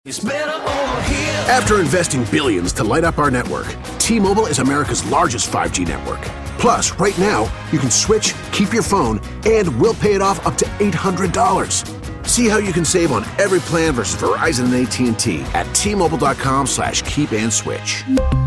After investing billions to light up our network, T-Mobile is America's largest 5G network. Plus, right now, you can switch, keep your phone, and we'll pay it off up to $800. See how you can save on every plan versus Verizon and AT&T at T-Mobile.com/keep-and-switch.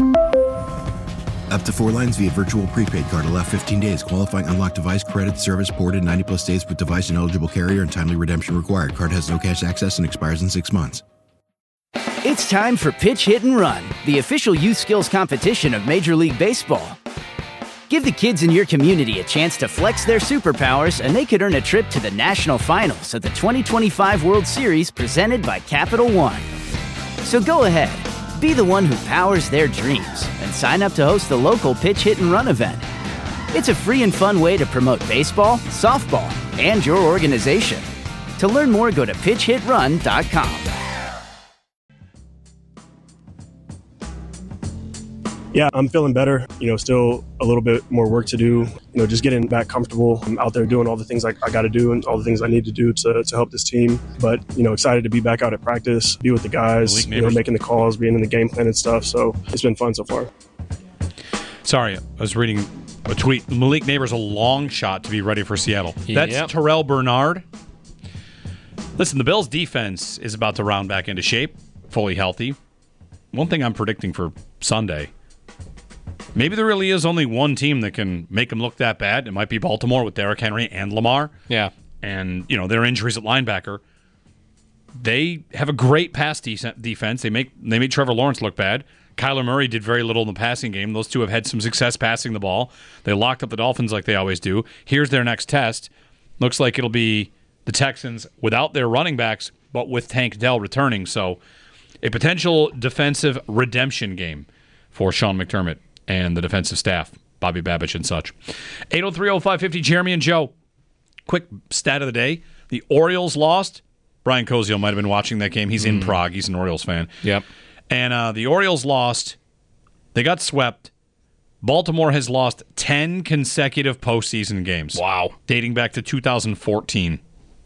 Up to 4 lines via virtual prepaid card. Allow 15 days. Qualifying unlocked device credit service ported 90-plus days with device and eligible carrier and timely redemption required. Card has no cash access and expires in 6 months. It's time for Pitch Hit and Run, the official youth skills competition of Major League Baseball. Give the kids in your community a chance to flex their superpowers, and they could earn a trip to the national finals of the 2025 World Series presented by Capital One. So go ahead, be the one who powers their dreams, and sign up to host the local Pitch Hit and Run event. It's a free and fun way to promote baseball, softball, and your organization. To learn more, go to pitchhitrun.com. Yeah, I'm feeling better. Still a little bit more work to do. Just getting back comfortable. I'm out there doing all the things I got to do and all the things I need to do to help this team. But, excited to be back out at practice, be with the guys, making the calls, being in the game plan and stuff. So it's been fun so far. Sorry, I was reading a tweet. Malik Neighbors a long shot to be ready for Seattle. That's Terrell Bernard. Listen, the Bills' defense is about to round back into shape, fully healthy. One thing I'm predicting for Sunday, maybe there really is only one team that can make them look that bad. It might be Baltimore with Derrick Henry and Lamar. Yeah. And, their injuries at linebacker. They have a great pass defense. They made Trevor Lawrence look bad. Kyler Murray did very little in the passing game. Those two have had some success passing the ball. They locked up the Dolphins like they always do. Here's their next test. Looks like it'll be the Texans without their running backs, but with Tank Dell returning. So a potential defensive redemption game for Sean McDermott and the defensive staff, Bobby Babich and such. 803-0550, Jeremy and Joe. Quick stat of the day. The Orioles lost. Brian Koziel might have been watching that game. He's in Prague. He's an Orioles fan. Yep. And the Orioles lost. They got swept. Baltimore has lost 10 consecutive postseason games. Wow. Dating back to 2014.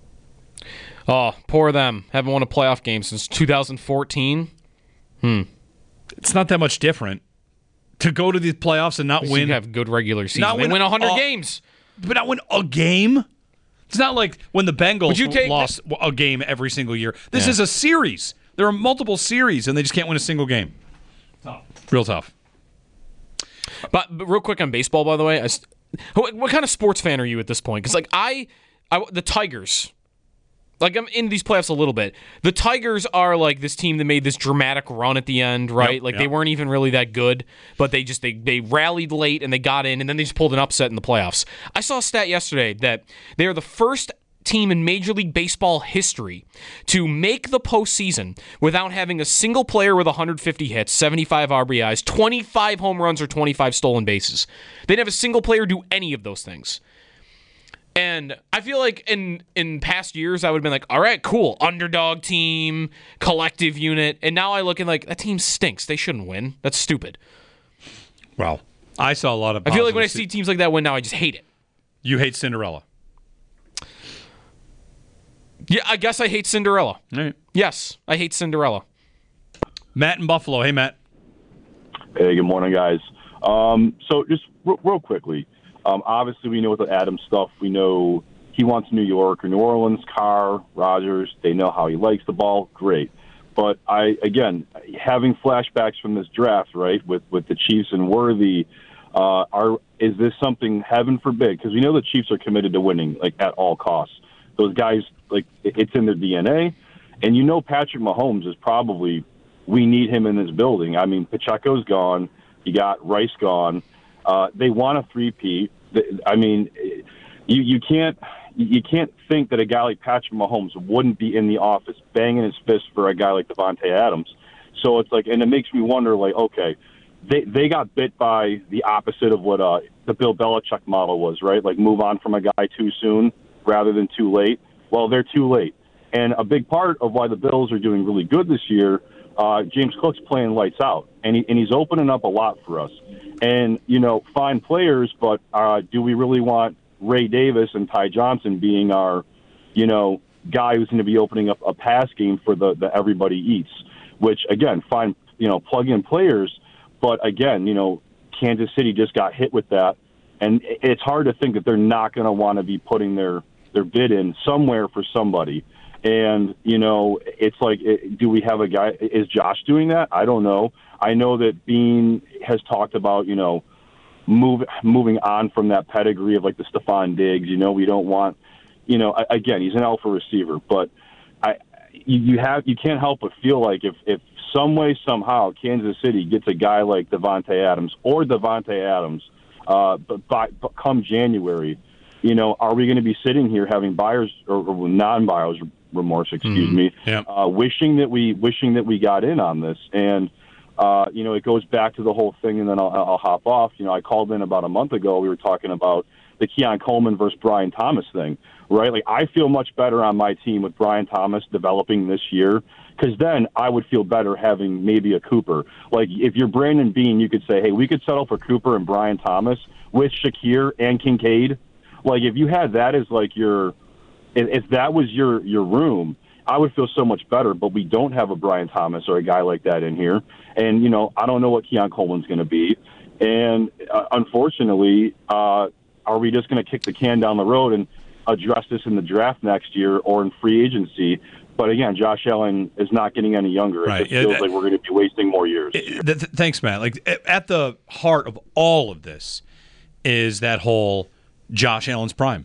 Oh, poor them. Haven't won a playoff game since 2014. It's not that much different to go to the playoffs and not win. You have good regular season. They win 100 games. But not win a game? It's not like when the Bengals lost a game every single year. This is a series. There are multiple series, and they just can't win a single game. Tough. Real tough. But real quick on baseball, by the way, what kind of sports fan are you at this point? Because the Tigers, I'm in these playoffs a little bit. The Tigers are like this team that made this dramatic run at the end, right? They weren't even really that good, but they rallied late and they got in, and then they just pulled an upset in the playoffs. I saw a stat yesterday that they are the first team in Major League Baseball history to make the postseason without having a single player with 150 hits, 75 RBIs, 25 home runs, or 25 stolen bases. They didn't have a single player do any of those things. And I feel like in past years, I would have been like, all right, cool, underdog team, collective unit. And now I look and that team stinks. They shouldn't win. That's stupid. Well, I saw a lot of I feel like when I see teams like that win now, I just hate it. You hate Cinderella. Yeah, I guess I hate Cinderella. All right. Yes, I hate Cinderella. Matt in Buffalo. Hey, Matt. Hey, good morning, guys. So just real quickly, obviously we know with the Adams stuff, we know he wants New York or New Orleans, Carr, Rodgers. They know how he likes the ball. Great. But having flashbacks from this draft, right, with the Chiefs and Worthy, is this something, heaven forbid, because we know the Chiefs are committed to winning, at all costs. Those guys, it's in their DNA. And Patrick Mahomes is probably, we need him in this building. I mean, Pacheco's gone. You got Rice gone. They want a three-peat. I mean, you can't think that a guy like Patrick Mahomes wouldn't be in the office banging his fist for a guy like Devontae Adams. So it's and it makes me wonder, okay, they got bit by the opposite of what the Bill Belichick model was, right? Move on from a guy too soon rather than too late. Well, they're too late. And a big part of why the Bills are doing really good this year, James Cook's playing lights out, and he's opening up a lot for us. And, fine players, but do we really want Ray Davis and Ty Johnson being our, guy who's going to be opening up a pass game for the everybody eats, which, again, fine, plug-in players. But, again, Kansas City just got hit with that. And it's hard to think that they're not going to want to be putting their bid in somewhere for somebody. And, it's like, do we have a guy? Is Josh doing that? I don't know. I know that Bean has talked about, moving on from that pedigree of like the Stephon Diggs. We don't want, again, he's an alpha receiver. But you can't help but feel like if some way, somehow, Kansas City gets a guy like Davante Adams but come January, are we going to be sitting here having buyers or non-buyers remorse, wishing that we got in on this? And it goes back to the whole thing, and then I'll hop off. I called in about a month ago. We were talking about the Keon Coleman versus Brian Thomas thing, right? Like, I feel much better on my team with Brian Thomas developing this year, because then I would feel better having maybe a Cooper. Like, if you're Brandon Beane, you could say, hey, we could settle for Cooper and Brian Thomas with Shakir and Kincaid. Like, if you had that as like if that was your room, I would feel so much better. But we don't have a Brian Thomas or a guy like that in here. And, I don't know what Keon Coleman's going to be. And unfortunately, are we just going to kick the can down the road and address this in the draft next year or in free agency? But again, Josh Allen is not getting any younger. Right. It just feels like we're going to be wasting more years. Thanks, Matt. Like, at the heart of all of this is that whole Josh Allen's prime.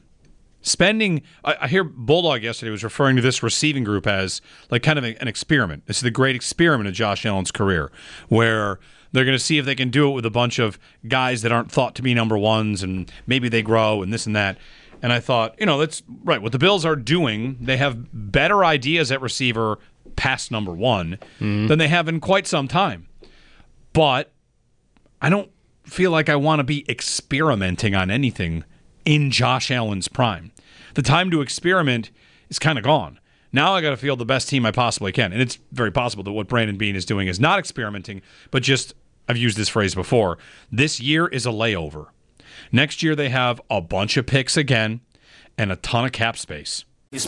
I hear Bulldog yesterday was referring to this receiving group as like kind of an experiment. This is the great experiment of Josh Allen's career, where they're going to see if they can do it with a bunch of guys that aren't thought to be number ones, and maybe they grow and this and that. And I thought, that's right. What the Bills are doing, they have better ideas at receiver past number one than they have in quite some time. But I don't feel like I want to be experimenting on anything in Josh Allen's prime. The time to experiment is kind of gone. Now I got to field the best team I possibly can. And it's very possible that what Brandon Beane is doing is not experimenting, but just, I've used this phrase before, this year is a layover. Next year they have a bunch of picks again and a ton of cap space.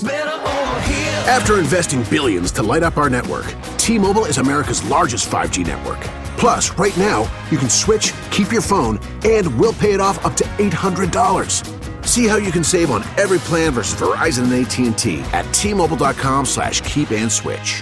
After investing billions to light up our network, T-Mobile is America's largest 5G network. Plus, right now, you can switch, keep your phone, and we'll pay it off up to $800. See how you can save on every plan versus Verizon and AT&T at T-Mobile.com/keep-and-switch.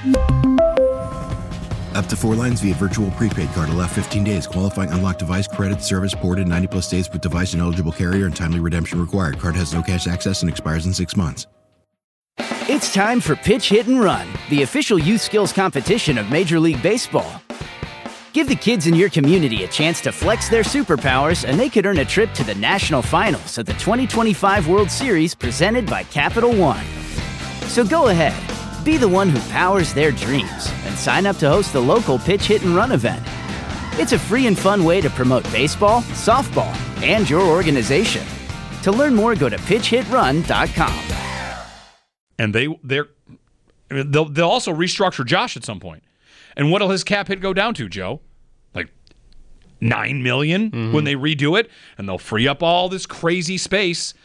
Up to 4 lines via virtual prepaid card. Allow 15 days. Qualifying unlocked device credit service ported 90-plus days with device and eligible carrier and timely redemption required. Card has no cash access and expires in 6 months. It's time for Pitch Hit and Run, the official youth skills competition of Major League Baseball. Give the kids in your community a chance to flex their superpowers, and they could earn a trip to the national finals of the 2025 World Series presented by Capital One. So go ahead, be the one who powers their dreams, and sign up to host the local Pitch Hit and Run event. It's a free and fun way to promote baseball, softball, and your organization. To learn more, go to pitchhitrun.com. And they'll also restructure Josh at some point. And what'll his cap hit go down to, Joe? Like $9 million when they redo it, and they'll free up all this crazy space.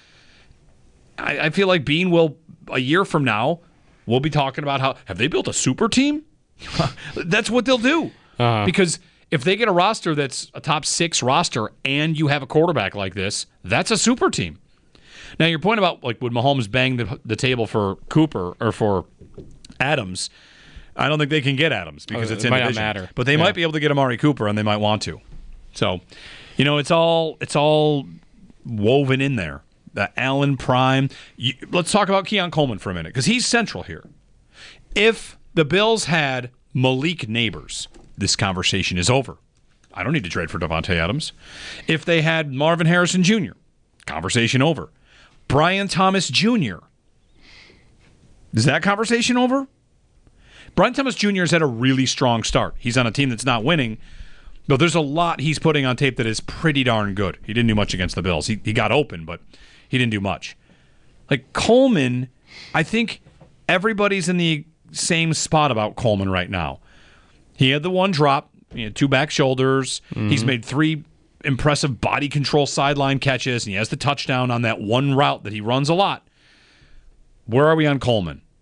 I feel like Beane will, a year from now, we'll be talking about how, have they built a super team? That's what they'll do. Because if they get a roster that's a top 6 roster and you have a quarterback like this, that's a super team. Now, your point about, like, would Mahomes bang the table for Cooper or for Adams, I don't think they can get Adams because it's in the division. Might not matter. But they might be able to get Amari Cooper, and they might want to. So, it's all woven in there. The Allen prime. Let's talk about Keon Coleman for a minute because he's central here. If the Bills had Malik Neighbors, this conversation is over. I don't need to trade for Davante Adams. If they had Marvin Harrison Jr., conversation over. Brian Thomas Jr., is that conversation over? Brian Thomas Jr. has had a really strong start. He's on a team that's not winning, but there's a lot he's putting on tape that is pretty darn good. He didn't do much against the Bills. He got open, but he didn't do much. Like Coleman, I think everybody's in the same spot about Coleman right now. He had the one drop, 2 back shoulders. He's made 3 impressive body control sideline catches, and he has the touchdown on that one route that he runs a lot. Where are we on Coleman?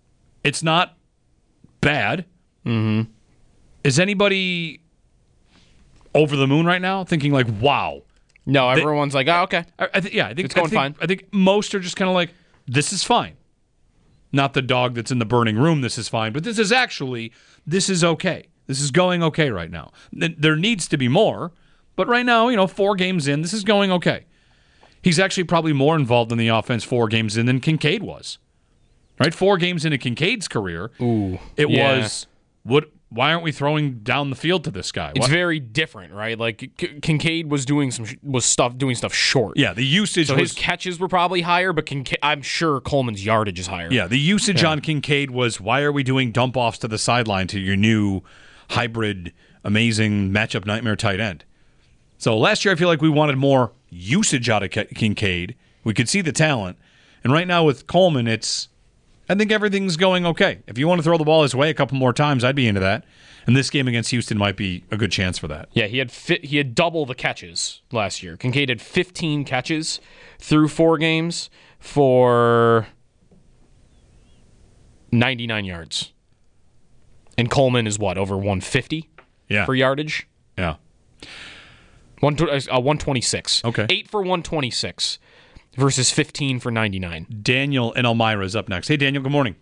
It's not bad. Mm-hmm. Is anybody over the moon right now thinking like, wow? No, everyone's like, oh, okay. I think it's going fine. I think most are just kind of like, this is fine. Not the dog that's in the burning room, this is fine. But this is okay. This is going okay right now. There needs to be more. But right now, 4 games in, this is going okay. He's actually probably more involved in the offense 4 games in than Kincaid was. Right? 4 games into Kincaid's career, was, why aren't we throwing down the field to this guy? It's very different, right? Like Kincaid was doing stuff short. Yeah, the usage. So his catches were probably higher, but I'm sure Coleman's yardage is higher. Yeah, the usage on Kincaid was, why are we doing dump offs to the sideline to your new hybrid, amazing matchup nightmare tight end? So last year I feel like we wanted more usage out of Kincaid. We could see the talent, and right now with Coleman, I think everything's going okay. If you want to throw the ball his way a couple more times, I'd be into that. And this game against Houston might be a good chance for that. Yeah, he had double the catches last year. Kincaid had 15 catches through 4 games for 99 yards. And Coleman is over 150 for yardage? Yeah. 126. Okay. 8 for 126. Versus 15 for 99. Daniel in Elmira is up next. Hey, Daniel, good morning.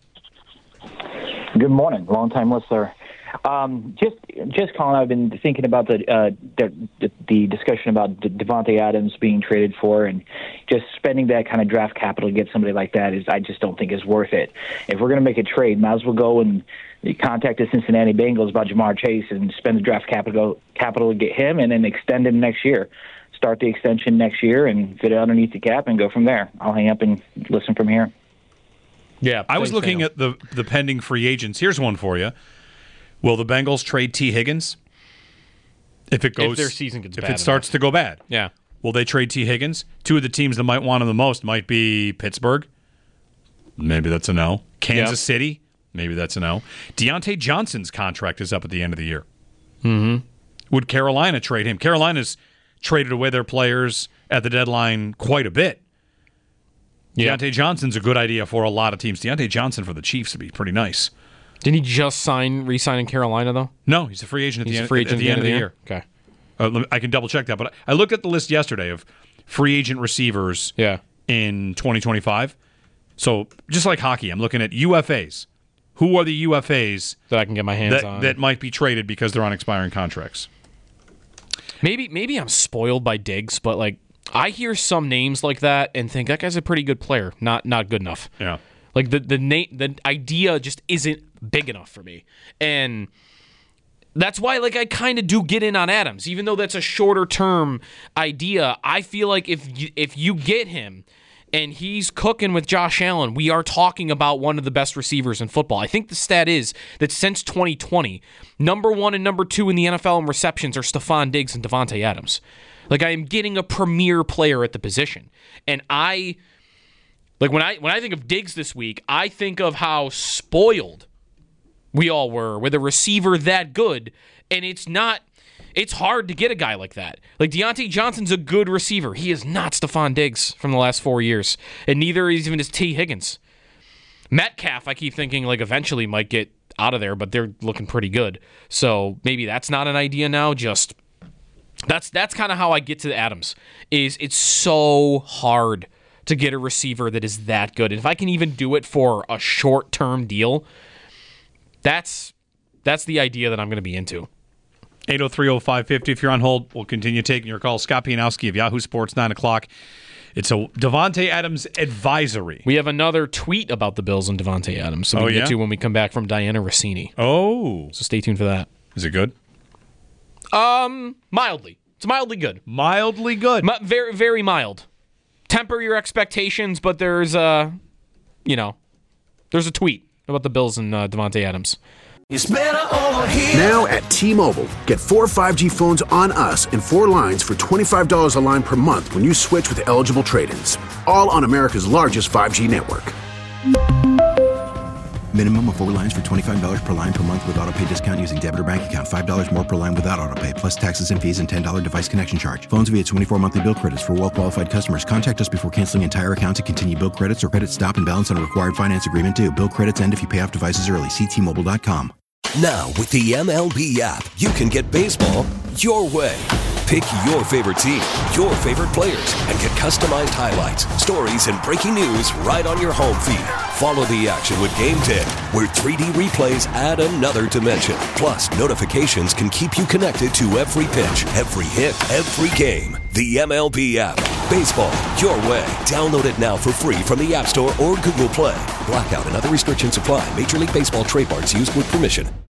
Good morning. Long-time listener. Just calling, I've been thinking about the discussion about Davante Adams being traded for, and just spending that kind of draft capital to get somebody like that I just don't think is worth it. If we're going to make a trade, might as well go and contact the Cincinnati Bengals about Jamar Chase and spend the draft capital to get him and then extend him next year. Start the extension next year and fit it underneath the cap and go from there. I'll hang up and listen from here. Yeah, I was looking at the pending free agents. Here's one for you. Will the Bengals trade T. Higgins if their season gets bad? If it starts to go bad, yeah. Will they trade T. Higgins? 2 of the teams that might want him the most might be Pittsburgh. Maybe that's a no. Kansas City. Maybe that's a no. Deontay Johnson's contract is up at the end of the year. Mm-hmm. Would Carolina trade him? Carolina's traded away their players at the deadline quite a bit. Yeah. Deontay Johnson's a good idea for a lot of teams. Deontay Johnson for the Chiefs would be pretty nice. Didn't he just re-sign in Carolina, though? No, he's a free agent at the end of the year. Okay. I can double-check that, but I looked at the list yesterday of free agent receivers in 2025. So just like hockey, I'm looking at UFAs. Who are the UFAs that I can get my hands on that might be traded because they're on expiring contracts? Maybe I'm spoiled by Diggs, but like I hear some names like that and think that guy's a pretty good player, not good enough. Yeah, like the idea just isn't big enough for me, and that's why like I kind of do get in on Adams, even though that's a shorter term idea. I feel like if you get him and he's cooking with Josh Allen, we are talking about one of the best receivers in football. I think the stat is that since 2020, number 1 and number 2 in the NFL in receptions are Stephon Diggs and Davante Adams. Like I am getting a premier player at the position. And when I think of Diggs this week, I think of how spoiled we all were with a receiver that good, and it's hard to get a guy like that. Like, Deontay Johnson's a good receiver. He is not Stephon Diggs from the last 4 years, and neither is even T. Higgins. Metcalf, I keep thinking, like, eventually might get out of there, but they're looking pretty good. So maybe that's not an idea now. Just that's kind of how I get to Adams. It's so hard to get a receiver that is that good. And if I can even do it for a short-term deal, that's the idea that I'm going to be into. 803-0550. If you're on hold, we'll continue taking your call. Scott Pianowski of Yahoo Sports, 9 o'clock. It's a Davante Adams advisory. We have another tweet about the Bills and Davante Adams. So we can get to when we come back from Diana Rossini. Oh. So stay tuned for that. Is it good? Mildly. It's mildly good. Mildly good. Very, very mild. Temper your expectations, but there's a tweet about the Bills and Davante Adams. Now at T-Mobile, get 4 5G phones on us and 4 lines for $25 a line per month when you switch with eligible trade-ins. All on America's largest 5G network. Minimum of 4 lines for $25 per line per month with autopay discount using debit or bank account. $5 more per line without autopay, plus taxes and fees and $10 device connection charge. Phones via 24 monthly bill credits for well-qualified customers. Contact us before canceling entire account to continue bill credits or credit stop and balance on required finance agreement due. Bill credits end if you pay off devices early. See T-Mobile.com. Now, with the MLB app, you can get baseball your way. Pick your favorite team, your favorite players, and get customized highlights, stories, and breaking news right on your home feed. Follow the action with Game 10, where 3D replays add another dimension. Plus, notifications can keep you connected to every pitch, every hit, every game. The MLB app. Baseball your way. Download it now for free from the App Store or Google Play. Blackout and other restrictions apply. Major League Baseball trademarks used with permission.